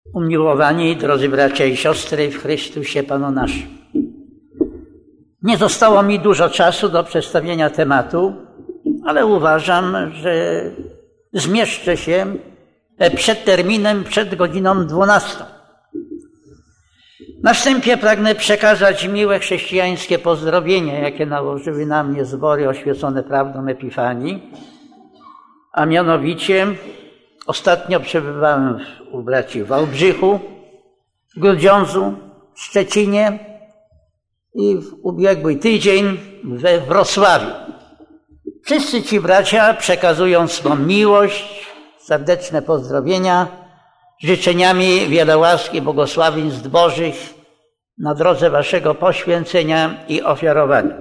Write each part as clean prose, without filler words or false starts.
Umiłowani, drodzy bracia i siostry w Chrystusie Panu naszym. Nie zostało mi dużo czasu do przedstawienia tematu, ale uważam, że zmieszczę się przed terminem, przed godziną 12. Na wstępie pragnę przekazać miłe chrześcijańskie pozdrowienia, jakie nałożyły na mnie zbory oświecone prawdą Epifanii, a mianowicie ostatnio przebywałem u braci w Wałbrzychu, w Grudziądzu, w Szczecinie i w ubiegły tydzień we Wrocławiu. Wszyscy ci bracia przekazują swą miłość, serdeczne pozdrowienia, życzeniami wiele łaski, błogosławieństw Bożych na drodze waszego poświęcenia i ofiarowania.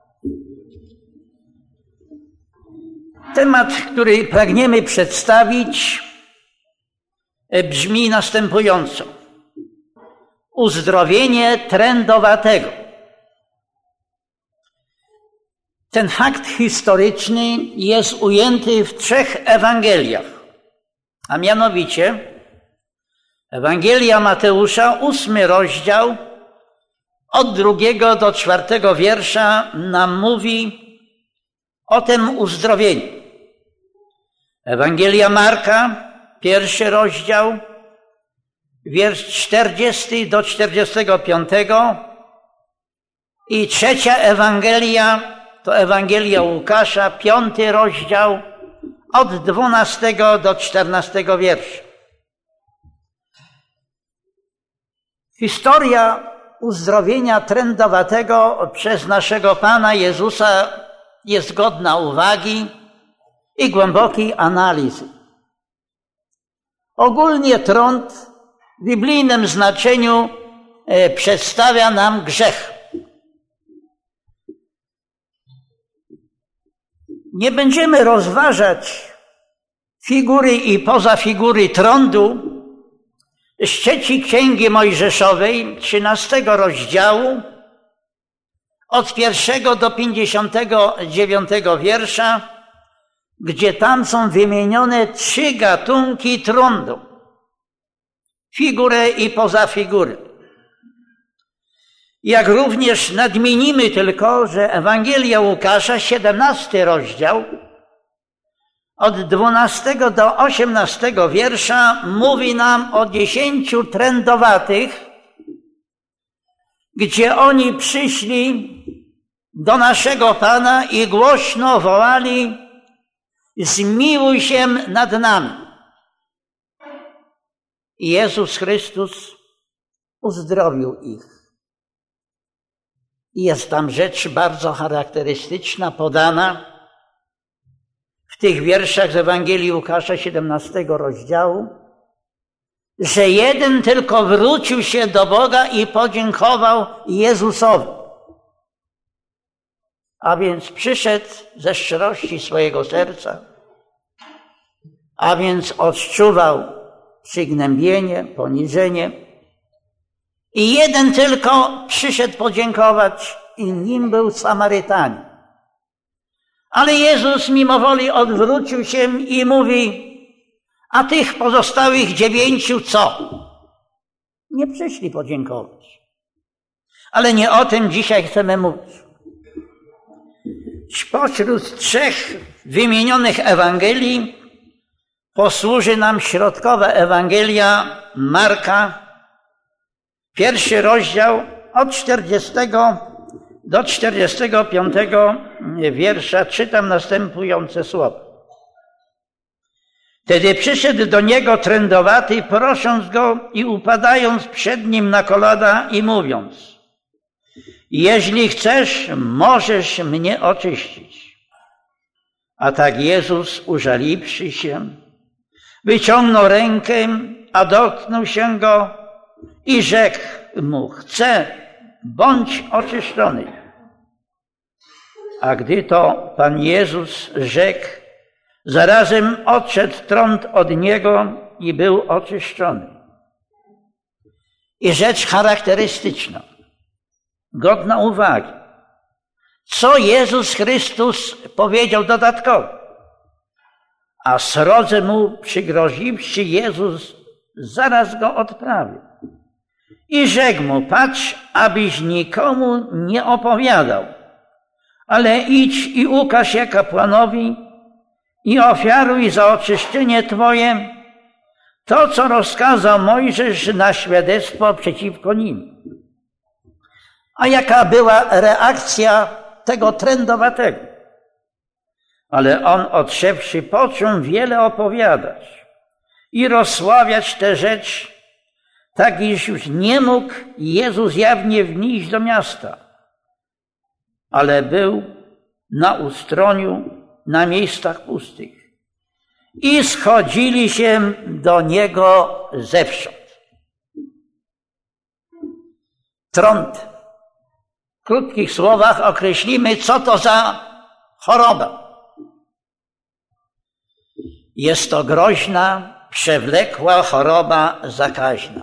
Temat, który pragniemy przedstawić, brzmi następująco. Uzdrowienie trędowatego. Ten fakt historyczny jest ujęty w 3 Ewangeliach, a mianowicie Ewangelia Mateusza, 8 rozdział, od 2 do 4 wiersza nam mówi o tym uzdrowieniu. Ewangelia Marka, 1 rozdział, wiersz 40 do 45 i 3 Ewangelia to Ewangelia Łukasza, 5 rozdział, od 12 do 14 wiersza. Historia uzdrowienia trędowatego przez naszego Pana Jezusa jest godna uwagi i głębokiej analizy. Ogólnie trąd w biblijnym znaczeniu przedstawia nam grzech. Nie będziemy rozważać figury i pozafigury trądu z 3 Księgi Mojżeszowej, 13 rozdziału, od 1 do 59 wiersza, gdzie tam są wymienione 3 gatunki trądu. Figurę i pozafigurę. Jak również nadmienimy tylko, że Ewangelia Łukasza, 17 rozdział, od 12 do 18 wiersza mówi nam o 10 trędowatych, gdzie oni przyszli do naszego Pana i głośno wołali: zmiłuj się nad nami. I Jezus Chrystus uzdrowił ich. Jest tam rzecz bardzo charakterystyczna podana w tych wierszach z Ewangelii Łukasza 17 rozdziału, że jeden tylko wrócił się do Boga i podziękował Jezusowi. A więc przyszedł ze szczerości swojego serca, a więc odczuwał przygnębienie, poniżenie. I jeden tylko przyszedł podziękować i nim był Samarytanin. Ale Jezus mimo woli odwrócił się i mówi: a tych pozostałych 9 co? Nie przyszli podziękować. Ale nie o tym dzisiaj chcemy mówić. Spośród 3 wymienionych Ewangelii posłuży nam środkowa Ewangelia Marka, 1 rozdział od 40 do 45 wiersza. Czytam następujące słowa. Wtedy przyszedł do niego trędowaty, prosząc go i upadając przed nim na kolana i mówiąc: jeśli chcesz, możesz mnie oczyścić. A tak Jezus, użaliwszy się, wyciągnął rękę, a dotknął się go i rzekł mu: chcę, bądź oczyszczony. A gdy to Pan Jezus rzekł, zarazem odszedł trąd od niego i był oczyszczony. I rzecz charakterystyczna, godna uwagi. Co Jezus Chrystus powiedział dodatkowo? A srodze mu przygroziwszy, Jezus zaraz go odprawię. I rzekł mu, patrz, abyś nikomu nie opowiadał, ale idź i ukaż się kapłanowi i ofiaruj za oczyszczenie twoje to, co rozkazał Mojżesz na świadectwo przeciwko nim. A jaka była reakcja tego trędowatego? Ale on odszedłszy począł wiele opowiadać i rozsławiać tę rzecz, tak iż już nie mógł Jezus jawnie wnieść do miasta, ale był na ustroniu, na miejscach pustych. I schodzili się do niego zewsząd. Trąd. W krótkich słowach określimy, co to za choroba. Jest to groźna, przewlekła choroba zakaźna.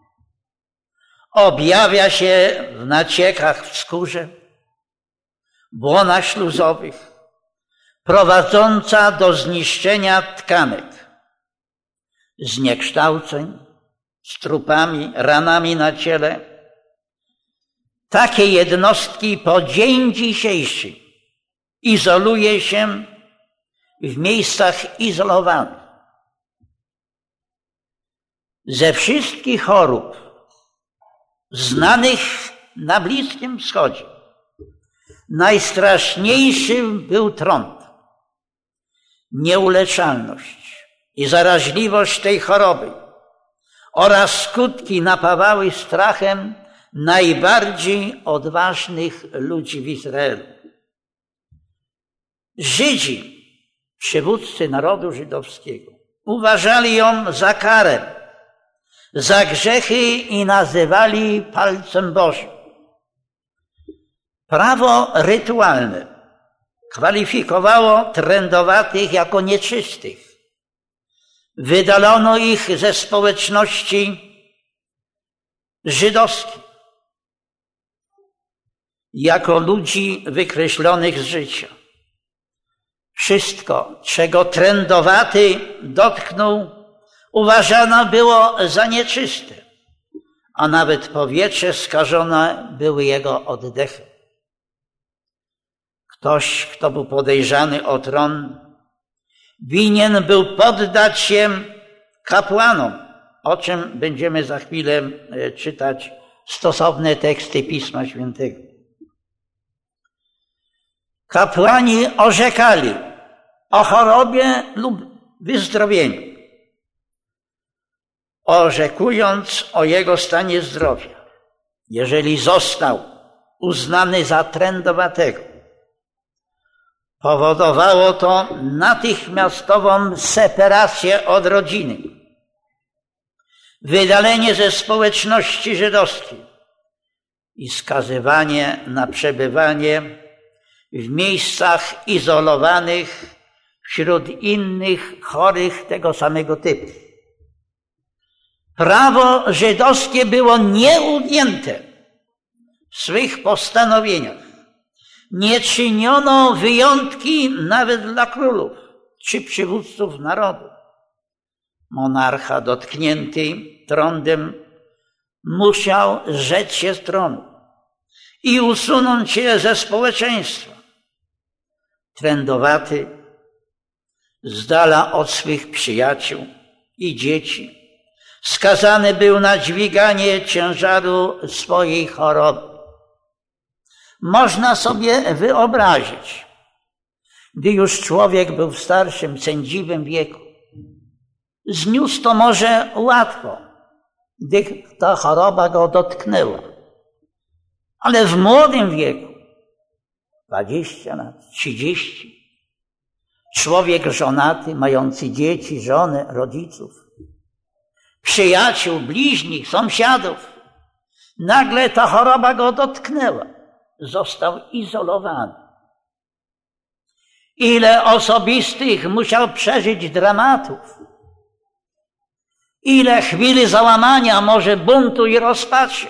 Objawia się w naciekach w skórze, błonach śluzowych, prowadząca do zniszczenia tkanek, zniekształceń, strupami, ranami na ciele. Takie jednostki po dzień dzisiejszy izoluje się w miejscach izolowanych. Ze wszystkich chorób znanych na Bliskim Wschodzie najstraszniejszym był trąd. Nieuleczalność i zaraźliwość tej choroby oraz skutki napawały strachem najbardziej odważnych ludzi w Izraelu. Żydzi, przywódcy narodu żydowskiego, uważali ją za karę, za grzechy i nazywali palcem Bożym. Prawo rytualne kwalifikowało trędowatych jako nieczystych. Wydalono ich ze społeczności żydowskiej jako ludzi wykreślonych z życia. Wszystko, czego trędowaty dotknął, uważano było za nieczyste, a nawet powietrze skażone były jego oddechem. Ktoś, kto był podejrzany o tron, winien był poddać się kapłanom, o czym będziemy za chwilę czytać stosowne teksty Pisma Świętego. Kapłani orzekali o chorobie lub wyzdrowieniu, orzekując o jego stanie zdrowia. Jeżeli został uznany za trędowatego, powodowało to natychmiastową separację od rodziny, wydalenie ze społeczności żydowskiej i skazywanie na przebywanie w miejscach izolowanych wśród innych chorych tego samego typu. Prawo żydowskie było nieugięte w swych postanowieniach. Nie czyniono wyjątki nawet dla królów czy przywódców narodu. Monarcha dotknięty trądem musiał zrzec się z tronu i usunąć się ze społeczeństwa. Trędowaty z dala od swych przyjaciół i dzieci skazany był na dźwiganie ciężaru swojej choroby. Można sobie wyobrazić, gdy już człowiek był w starszym, sędziwym wieku, zniósł to może łatwo, gdy ta choroba go dotknęła. Ale w młodym wieku, 20 lat, 30, człowiek żonaty, mający dzieci, żonę, rodziców, przyjaciół, bliźnich, sąsiadów, nagle ta choroba go dotknęła. Został izolowany. Ile osobistych musiał przeżyć dramatów. Ile chwili załamania, może buntu i rozpaczy.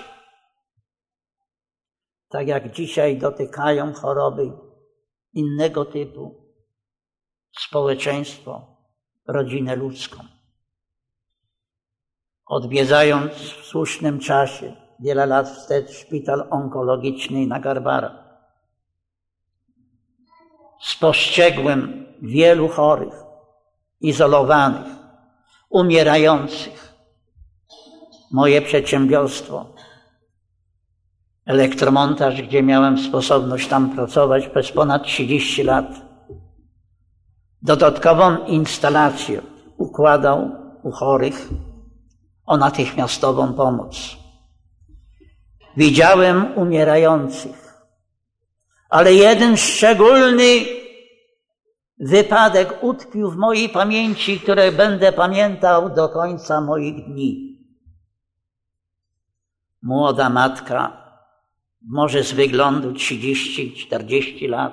Tak jak dzisiaj dotykają choroby innego typu społeczeństwo, rodzinę ludzką. odwiedzając w słusznym czasie, wiele lat wstecz, szpital onkologiczny na Garbarach. Spostrzegłem wielu chorych, izolowanych, umierających. Moje przedsiębiorstwo, elektromontaż, gdzie miałem sposobność tam pracować przez ponad 30 lat, dodatkową instalację układał u chorych o natychmiastową pomoc. Widziałem umierających, ale jeden szczególny wypadek utkwił w mojej pamięci, który będę pamiętał do końca moich dni. Młoda matka, może z wyglądu 30-40 lat,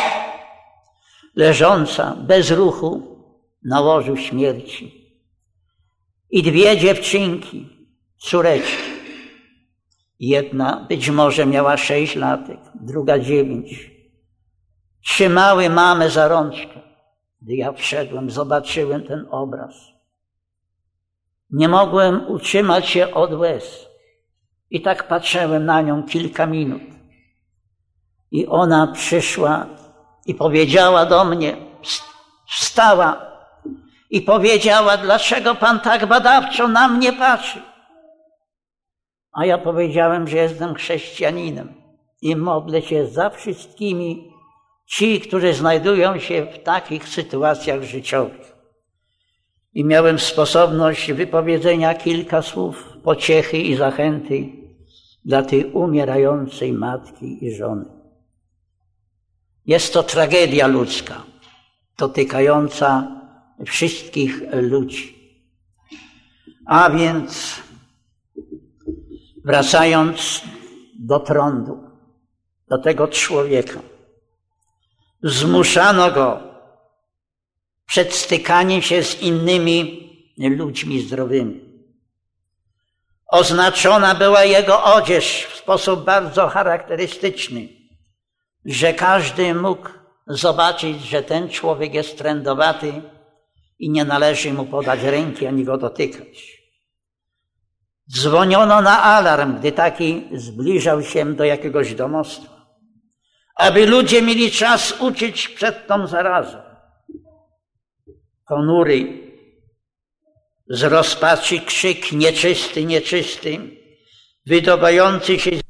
leżąca bez ruchu na łożu śmierci. I dwie dziewczynki, córeczki. Jedna być może miała 6 lat, druga 9. Trzymały mamę za rączkę. Gdy ja wszedłem, zobaczyłem ten obraz. Nie mogłem utrzymać się od łez. I tak patrzyłem na nią kilka minut. I ona przyszła i powiedziała do mnie, wstała i powiedziała, dlaczego pan tak badawczo na mnie patrzy? A ja powiedziałem, że jestem chrześcijaninem i modlę się za wszystkimi ci, którzy znajdują się w takich sytuacjach życiowych. I miałem sposobność wypowiedzenia kilka słów pociechy i zachęty dla tej umierającej matki i żony. Jest to tragedia ludzka, dotykająca wszystkich ludzi. A więc wracając do trądu, do tego człowieka, zmuszano go przed stykaniem się z innymi ludźmi zdrowymi. Oznaczona była jego odzież w sposób bardzo charakterystyczny, że każdy mógł zobaczyć, że ten człowiek jest trędowaty i nie należy mu podać ręki ani go dotykać. Dzwoniono na alarm, gdy taki zbliżał się do jakiegoś domostwa, aby ludzie mieli czas uciec przed tą zarazą. Ponury, z rozpaczy krzyk nieczysty, nieczysty, wydobający się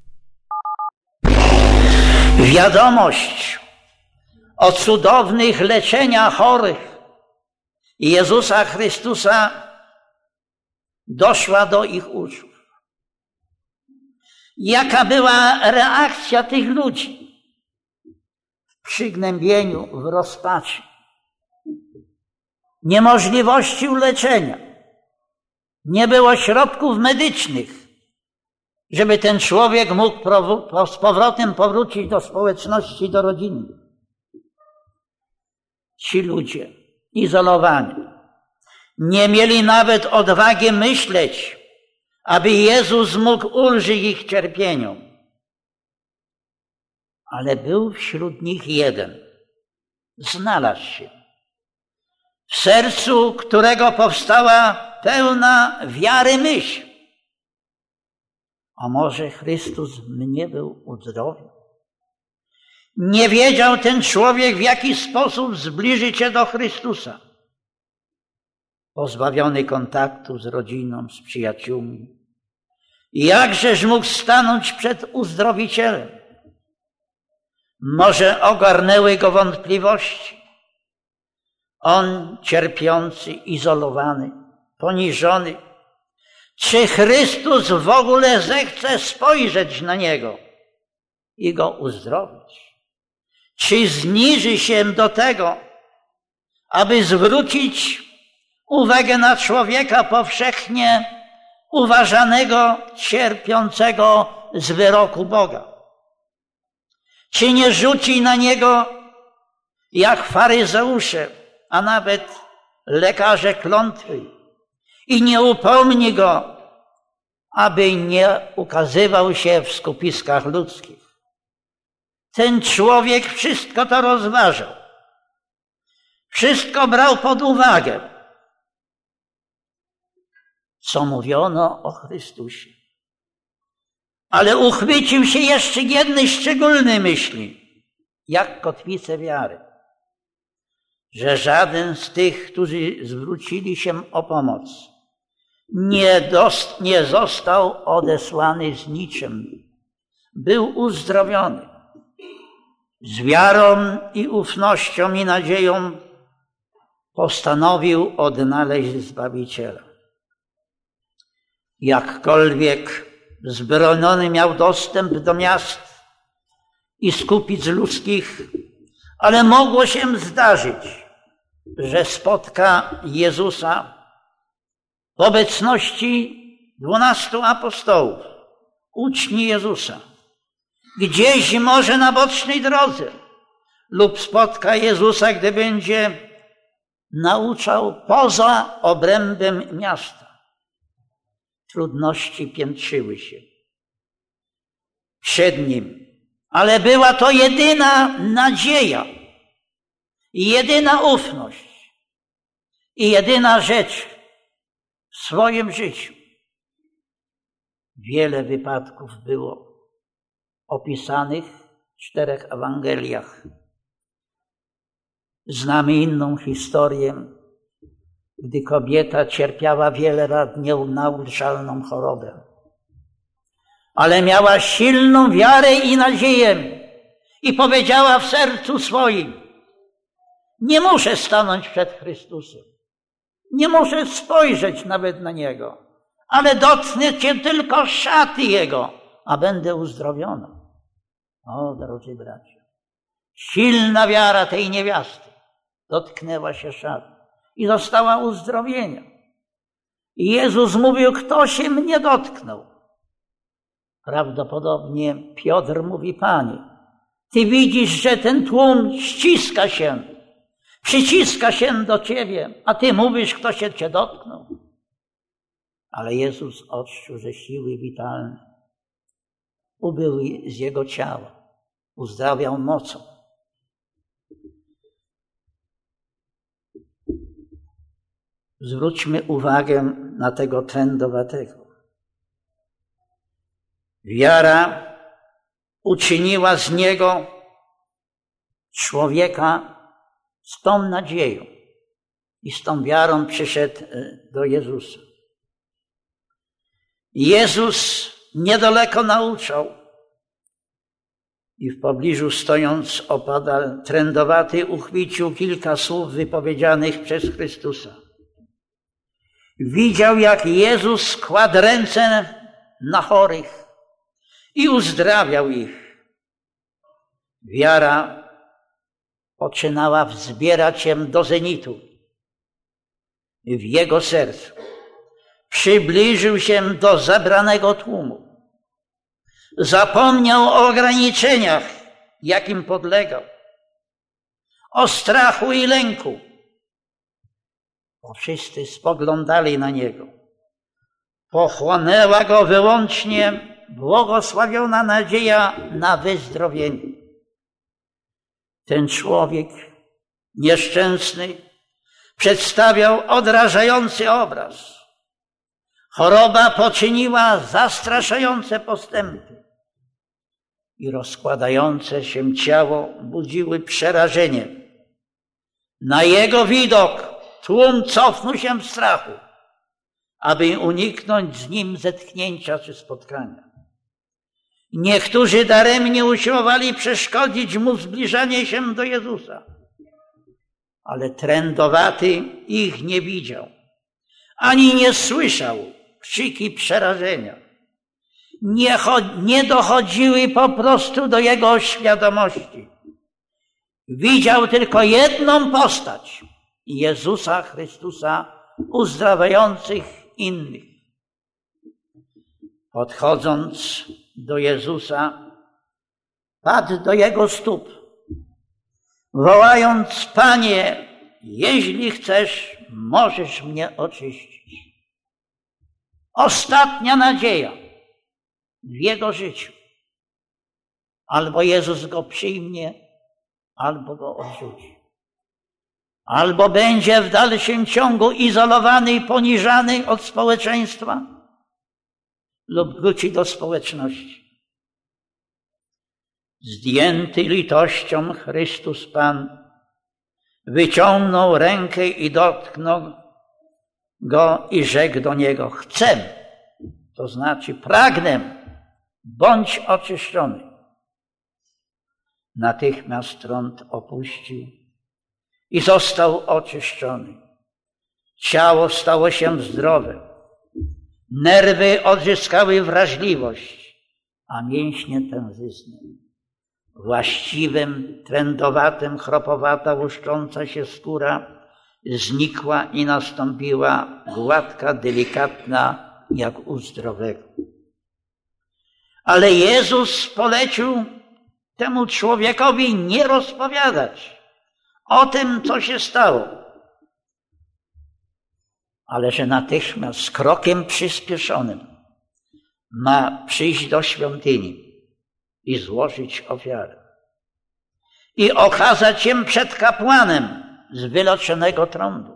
wiadomość o cudownych leczeniach chorych Jezusa Chrystusa doszła do ich uszu. Jaka była reakcja tych ludzi? W przygnębieniu, w rozpaczy, niemożliwości uleczenia. Nie było środków medycznych, żeby ten człowiek mógł z powrotem powrócić do społeczności, do rodziny. Ci ludzie, izolowani, nie mieli nawet odwagi myśleć, aby Jezus mógł ulżyć ich cierpieniom. Ale był wśród nich jeden, znalazł się, w sercu którego powstała pełna wiary myśl. A może Chrystus mnie był uzdrowił? Nie wiedział ten człowiek, w jaki sposób zbliżyć się do Chrystusa. Pozbawiony kontaktu z rodziną, z przyjaciółmi. Jakżeż mógł stanąć przed uzdrowicielem? Może ogarnęły go wątpliwości. On cierpiący, izolowany, poniżony. Czy Chrystus w ogóle zechce spojrzeć na niego i go uzdrowić? Czy zniży się do tego, aby zwrócić uwagę na człowieka powszechnie uważanego, cierpiącego z wyroku Boga? Czy nie rzuci na niego, jak faryzeusze, a nawet lekarze, klątwy i nie upomni go, aby nie ukazywał się w skupiskach ludzkich? Ten człowiek wszystko to rozważał. Wszystko brał pod uwagę. co mówiono o Chrystusie. Ale uchwycił się jeszcze jednej szczególnej myśli, jak kotwicę wiary, że żaden z tych, którzy zwrócili się o pomoc, nie został odesłany z niczym. Był uzdrowiony. Z wiarą i ufnością i nadzieją postanowił odnaleźć Zbawiciela. Jakkolwiek zbrojony miał dostęp do miast i skupic ludzkich, ale mogło się zdarzyć, że spotka Jezusa w obecności 12 apostołów, uczniów Jezusa, gdzieś może na bocznej drodze, lub spotka Jezusa, gdy będzie nauczał poza obrębem miasta. Trudności piętrzyły się przed nim, ale była to jedyna nadzieja, jedyna ufność i jedyna rzecz w swoim życiu. Wiele wypadków było opisanych w 4 Ewangeliach. Znamy inną historię, gdy kobieta cierpiała wiele lat nieuleczalną chorobę, ale miała silną wiarę i nadzieję i powiedziała w sercu swoim: nie muszę stanąć przed Chrystusem, nie muszę spojrzeć nawet na Niego, ale dotknę Cię tylko szaty Jego, a będę uzdrowiona. O, drodzy bracia, silna wiara tej niewiasty dotknęła się szaty i została uzdrowienia. I Jezus mówił: kto się mnie dotknął? Prawdopodobnie Piotr mówi: Panie, Ty widzisz, że ten tłum ściska się, przyciska się do Ciebie, a Ty mówisz, kto się Cię dotknął. Ale Jezus odczuł, że siły witalne ubyły z Jego ciała, uzdrawiał mocą. Zwróćmy uwagę na tego trędowatego. Wiara uczyniła z niego człowieka z tą nadzieją i z tą wiarą przyszedł do Jezusa. Jezus niedaleko nauczał i w pobliżu stojąc opodal trędowaty uchwycił kilka słów wypowiedzianych przez Chrystusa. Widział, jak Jezus kładł ręce na chorych i uzdrawiał ich. Wiara poczynała wzbierać się do zenitu w jego sercu. Przybliżył się do zebranego tłumu. Zapomniał o ograniczeniach, jakim podlegał, o strachu i lęku, bo wszyscy spoglądali na Niego. Pochłonęła Go wyłącznie błogosławiona nadzieja na wyzdrowienie. Ten człowiek nieszczęsny przedstawiał odrażający obraz. Choroba poczyniła zastraszające postępy i rozkładające się ciało budziły przerażenie. Na jego widok tłum cofnął się w strachu, aby uniknąć z nim zetknięcia czy spotkania. Niektórzy daremnie usiłowali przeszkodzić mu zbliżanie się do Jezusa, ale trędowaty ich nie widział, ani nie słyszał krzyki przerażenia. Nie dochodziły po prostu do jego świadomości. Widział tylko jedną postać Jezusa Chrystusa uzdrawiających innych. Podchodząc do Jezusa, padł do Jego stóp, wołając: Panie, jeśli chcesz, możesz mnie oczyścić. Ostatnia nadzieja w jego życiu. Albo Jezus go przyjmie, albo go odrzuci. albo będzie w dalszym ciągu izolowany i poniżany od społeczeństwa, lub wróci do społeczności. Zdjęty litością Chrystus Pan wyciągnął rękę i dotknął go i rzekł do niego: chcę, to znaczy pragnę, bądź oczyszczony. Natychmiast trąd opuścił i został oczyszczony. Ciało stało się zdrowe, nerwy odzyskały wrażliwość, a mięśnie tężyznę. Właściwym, trędowatym, chropowata, łuszcząca się skóra znikła i nastąpiła gładka, delikatna, jak u zdrowego. Ale Jezus polecił temu człowiekowi nie rozpowiadać o tym, co się stało, ale że natychmiast z krokiem przyspieszonym ma przyjść do świątyni i złożyć ofiarę i okazać się przed kapłanem z wyleczonego trądu.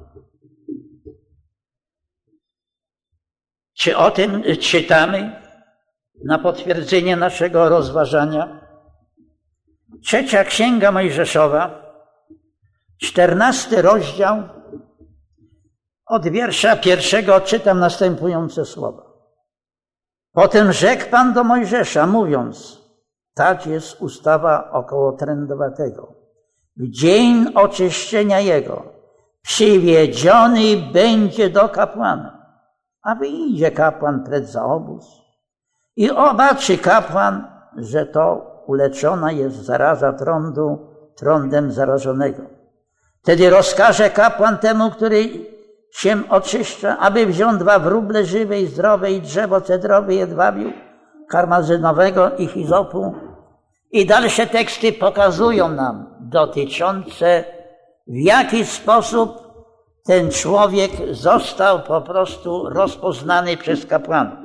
Czy o tym czytamy na potwierdzenie naszego rozważania? 3. Księga Mojżeszowa, 14 rozdział, od wiersza 1 czytam następujące słowa. Potem rzekł Pan do Mojżesza, mówiąc: tak jest ustawa około trędowatego. W dzień oczyszczenia jego przywiedziony będzie do kapłana, a wyjdzie kapłan przed za obóz i obaczy kapłan, że to uleczona jest zaraza trądu trądem zarażonego. Wtedy rozkaże kapłan temu, który się oczyszcza, aby wziął 2 wróble żywe i zdrowe i drzewo cedrowe, jedwabiu karmazynowego i hizopu. I dalsze teksty pokazują nam dotyczące, w jaki sposób ten człowiek został po prostu rozpoznany przez kapłanów.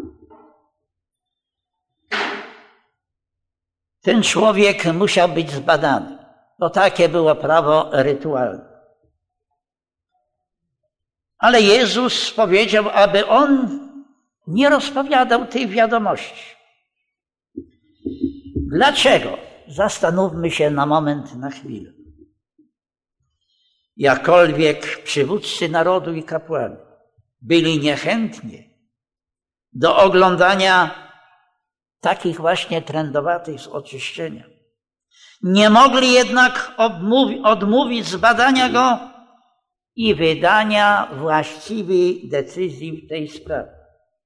Ten człowiek musiał być zbadany, bo takie było prawo rytualne. Ale Jezus powiedział, aby on nie rozpowiadał tej wiadomości. Dlaczego? Zastanówmy się na moment, na chwilę. Jakkolwiek przywódcy narodu i kapłani byli niechętni do oglądania takich właśnie trędowatych z oczyszczenia, nie mogli jednak odmówić zbadania go i wydania właściwej decyzji w tej sprawie.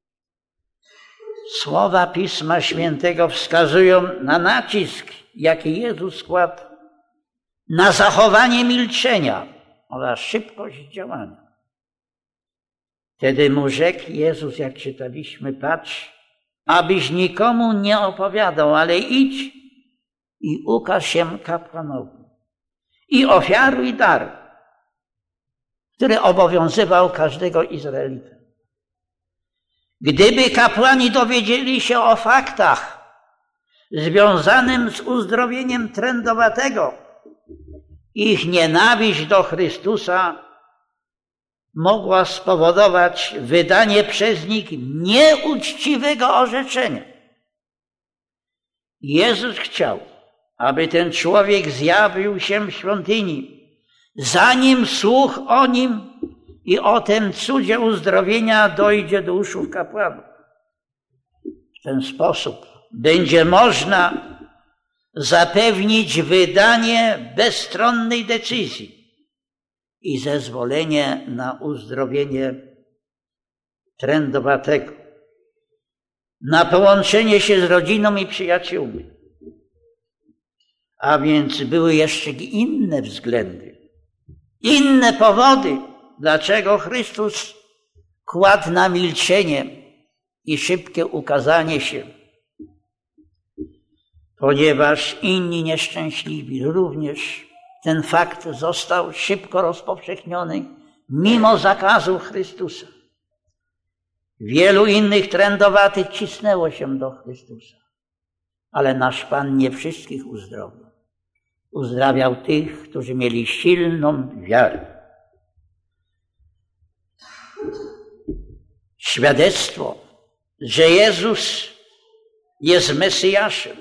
Słowa Pisma Świętego wskazują na nacisk, jaki Jezus kładł na zachowanie milczenia oraz szybkość działania. Wtedy mu rzekł Jezus, jak czytaliśmy: patrz, abyś nikomu nie opowiadał, ale idź i ukaż się kapłanowi i ofiaruj dar, który obowiązywał każdego Izraelita. Gdyby kapłani dowiedzieli się o faktach związanym z uzdrowieniem trędowatego, ich nienawiść do Chrystusa mogła spowodować wydanie przez nich nieuczciwego orzeczenia. Jezus chciał, aby ten człowiek zjawił się w świątyni, zanim słuch o nim i o tym cudzie uzdrowienia dojdzie do uszu kapłanów. W ten sposób będzie można zapewnić wydanie bezstronnej decyzji i zezwolenie na uzdrowienie trędowatego, na połączenie się z rodziną i przyjaciółmi. A więc były jeszcze inne względy, inne powody, dlaczego Chrystus kładł na milczenie i szybkie ukazanie się. Ponieważ inni nieszczęśliwi również ten fakt został szybko rozpowszechniony mimo zakazu Chrystusa. Wielu innych trędowatych cisnęło się do Chrystusa, ale nasz Pan nie wszystkich uzdrowił. Uzdrawiał tych, którzy mieli silną wiarę. Świadectwo, że Jezus jest Mesjaszem.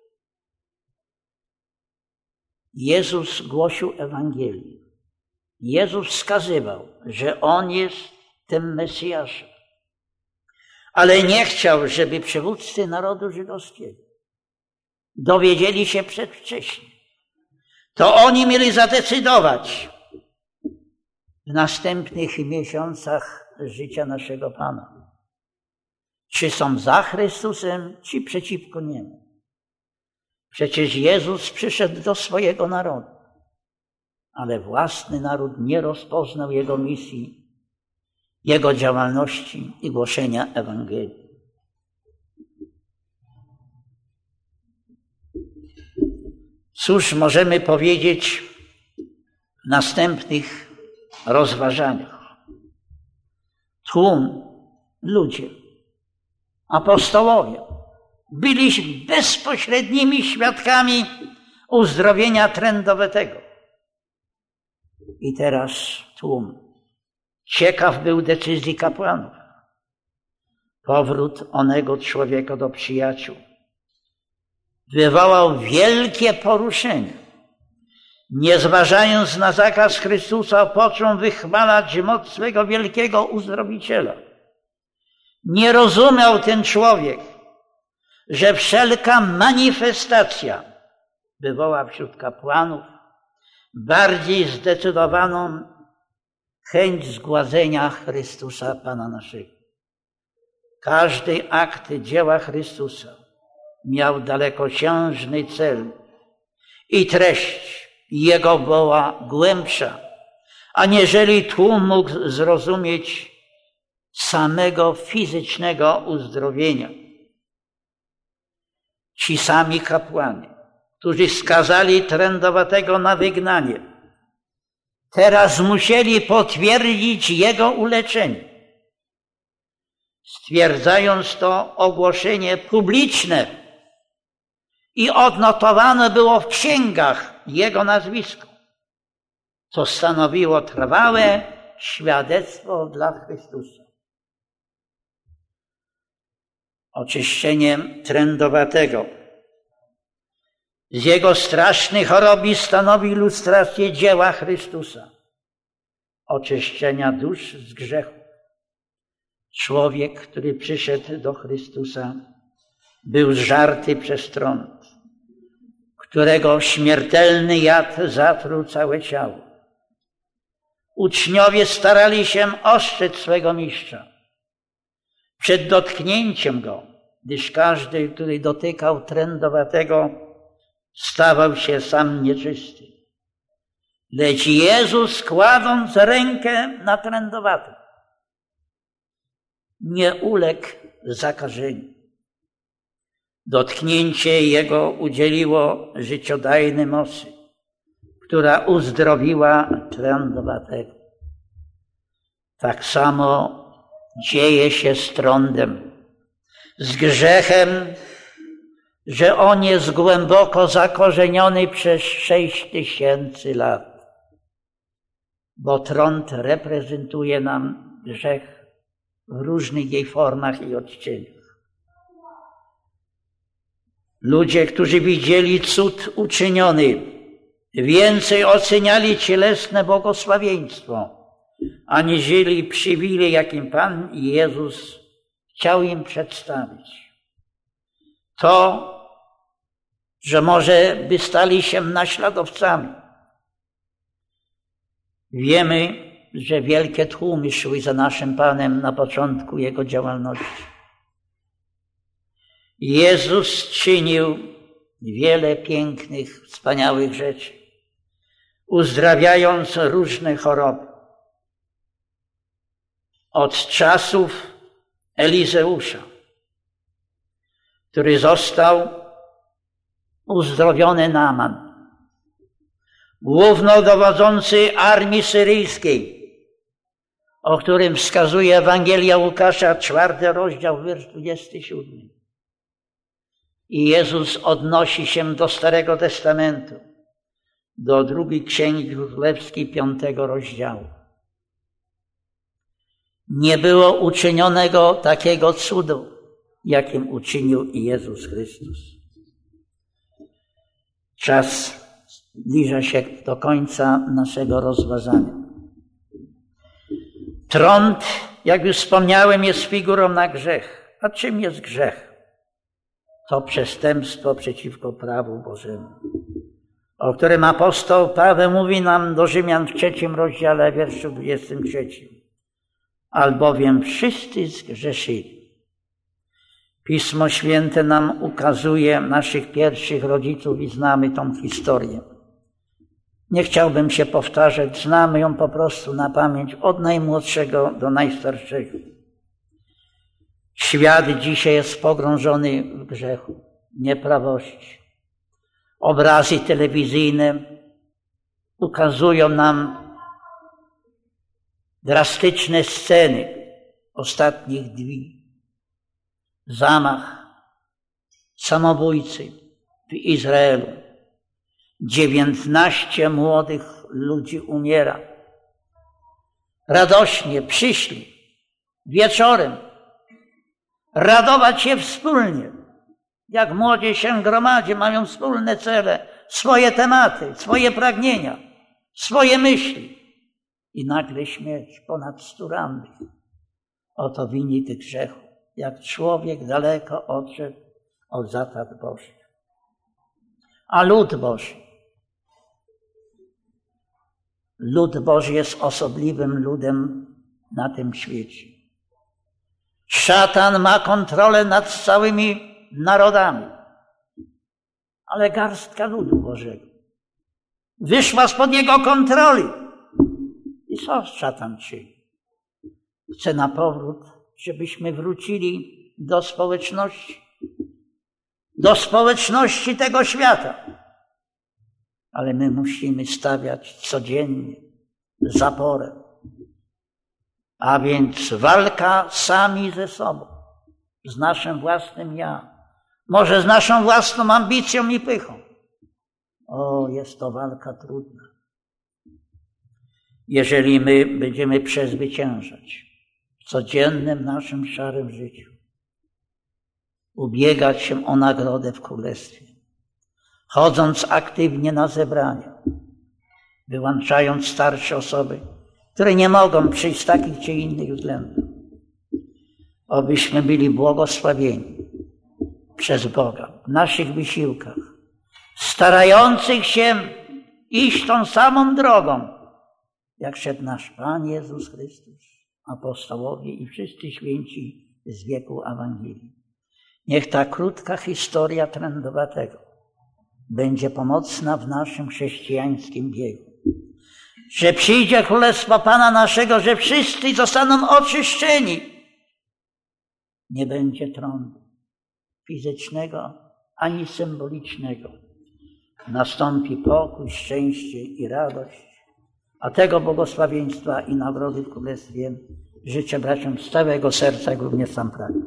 Jezus głosił Ewangelię. Jezus wskazywał, że On jest tym Mesjaszem. Ale nie chciał, żeby przywódcy narodu żydowskiego dowiedzieli się przedwcześnie. To oni mieli zadecydować w następnych miesiącach życia naszego Pana, czy są za Chrystusem, czy przeciwko Niemu. Przecież Jezus przyszedł do swojego narodu, ale własny naród nie rozpoznał Jego misji, Jego działalności i głoszenia Ewangelii. Cóż możemy powiedzieć w następnych rozważaniach? Tłum, ludzie, apostołowie byli bezpośrednimi świadkami uzdrowienia trędowatego. I teraz tłum ciekaw był decyzji kapłanów. Powrót onego człowieka do przyjaciół wywołał wielkie poruszenie. Nie zważając na zakaz Chrystusa, począł wychwalać moc swego wielkiego uzdrowiciela. Nie rozumiał ten człowiek, że wszelka manifestacja wywoła wśród kapłanów bardziej zdecydowaną chęć zgładzenia Chrystusa Pana naszego. Każdy akt dzieła Chrystusa miał dalekosiężny cel i treść jego była głębsza, aniżeli tłum mógł zrozumieć samego fizycznego uzdrowienia. Ci sami kapłani, którzy skazali trędowatego na wygnanie, teraz musieli potwierdzić jego uleczenie, stwierdzając to ogłoszenie publiczne i odnotowane było w księgach jego nazwisko, co stanowiło trwałe świadectwo dla Chrystusa. Oczyszczeniem trędowatego z jego strasznej choroby stanowi ilustrację dzieła Chrystusa, oczyszczenia dusz z grzechu. Człowiek, który przyszedł do Chrystusa, był zżarty przez trąd, którego śmiertelny jad zatruł całe ciało. Uczniowie starali się ostrzec swego mistrza przed dotknięciem go, gdyż każdy, który dotykał trędowatego, stawał się sam nieczysty. Lecz Jezus, kładąc rękę na trędowaty, nie uległ zakażeniu. Dotknięcie Jego udzieliło życiodajnej mocy, która uzdrowiła trędowatego. Tak samo dzieje się z trądem, z grzechem, że on jest głęboko zakorzeniony przez 6000 lat. Bo trąd reprezentuje nam grzech w różnych jej formach i odcieniach. Ludzie, którzy widzieli cud uczyniony, więcej oceniali cielesne błogosławieństwo, aniżeli przywilej, jakim Pan Jezus chciał im przedstawić. To, że może by stali się naśladowcami. Wiemy, że wielkie tłumy szły za naszym Panem na początku Jego działalności. Jezus czynił wiele pięknych, wspaniałych rzeczy, uzdrawiając różne choroby. Od czasów Elizeusza, który został uzdrowiony Naaman, głównodowodzący armii syryjskiej, o którym wskazuje Ewangelia Łukasza, 4 rozdział, wiersz 27. I Jezus odnosi się do Starego Testamentu, do drugiej Księgi Królewskiej 5 rozdziału. Nie było uczynionego takiego cudu, jakim uczynił Jezus Chrystus. Czas zbliża się do końca naszego rozważania. Trąd, jak już wspomniałem, jest figurą na grzech. A czym jest grzech? To przestępstwo przeciwko prawu Bożemu, o którym apostoł Paweł mówi nam do Rzymian w 3 rozdziale, wierszu 23. Albowiem wszyscy zgrzeszyli. Pismo Święte nam ukazuje naszych pierwszych rodziców i znamy tą historię. Nie chciałbym się powtarzać, znamy ją po prostu na pamięć od najmłodszego do najstarszego. Świat dzisiaj jest pogrążony w grzechu, nieprawości. Obrazy telewizyjne ukazują nam drastyczne sceny ostatnich dni. Zamach samobójcy w Izraelu. 19 młodych ludzi umiera. Radośnie przyszli wieczorem radować się wspólnie. Jak młodzież się gromadzi, mają wspólne cele, swoje tematy, swoje pragnienia, swoje myśli. I nagle śmierć ponad 100 rannych. Oto wynik grzechu, jak człowiek daleko odszedł od zasad Bożych. A lud Boży jest osobliwym ludem na tym świecie. Szatan ma kontrolę nad całymi narodami, ale garstka ludu Bożego wyszła spod jego kontroli. I co szatan czyni? Chce na powrót, żebyśmy wrócili do społeczności tego świata. Ale my musimy stawiać codziennie zaporę. A więc walka sami ze sobą, z naszym własnym ja, może z naszą własną ambicją i pychą. O, jest to walka trudna. Jeżeli my będziemy przezwyciężać w codziennym naszym szarym życiu, ubiegać się o nagrodę w Królestwie, chodząc aktywnie na zebrania, wyłączając starsze osoby, które nie mogą przyjść z takich czy innych względów, obyśmy byli błogosławieni przez Boga w naszych wysiłkach, starających się iść tą samą drogą, jak szedł nasz Pan Jezus Chrystus, apostołowie i wszyscy święci z wieku Ewangelii. Niech ta krótka historia trędowatego będzie pomocna w naszym chrześcijańskim biegu. Że przyjdzie Królestwo Pana naszego, że wszyscy zostaną oczyszczeni. Nie będzie trądu fizycznego ani symbolicznego. Nastąpi pokój, szczęście i radość. A tego błogosławieństwa i nagrody w Królestwie życzę braciom z całego serca, jak również sam pragnę.